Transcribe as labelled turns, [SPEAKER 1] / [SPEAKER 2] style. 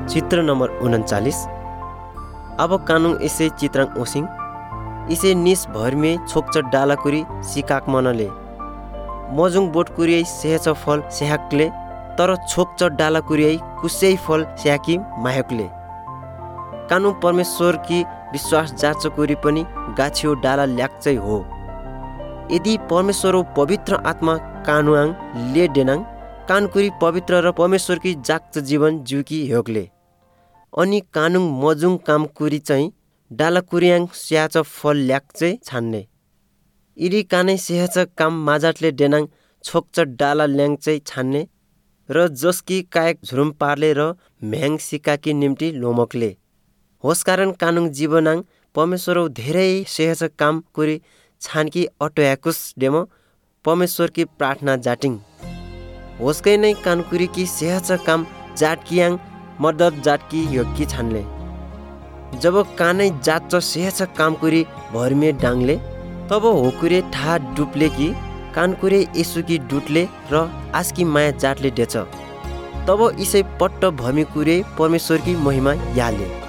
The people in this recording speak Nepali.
[SPEAKER 1] चित्र नम्बर 39। अब कानुङ इसे चित्राङ ओसिङ इसे निस भरमे छोक्च डालाकुरी सिकाक मनले मजुङ बोट कुरियै सेहच फल स्याहाकले तर छोक्च डालाकुरियै कुसै फल स्याकी माहकले कानुङ परमेश्वर कि विश्वास जाँच कुरी पनि गाछियो डाला ल्याक्चै हो। यदि परमेश्वर पवित्र आत्मा कानुआङ ले डेनाङ कानकुरी पवित्र र परमेश्वर कि जाक्च जीवन जुकी हेगले अनि कानुङ मजुङ काम कुरी चाहिँ डाला कुरियाङ स्याच फल ल्याक्चै छान्ने इरी कानै सेहच काम माजाटले डेनाङ छोक्च डाला ल्याङ्चै छान्ने र जसकी कायक झुरुम पार्ले र म्याङ सिकाकी निम्ति लोमकले होस कारण कानुङ जीवनाङ परमेश्वर धेरै सेहच काम कुरी छानकी अटोयाकुस डेमो परमेश्वर की प्रार्थना जाटिङ होसकै नै कानकुरी की सेहच काम जाटकियाङ मर्दत जाटकी योग्की छानले जब कानै जात सेहच कामकुरी भरमे डाङले तब होकुरे ठा डुप्ले कि कानकुरे यसुकी डुटले र आस्की माया जाटले डेछ तब इसै पट्ट भमी कुरे परमेश्वर की महिमा याले।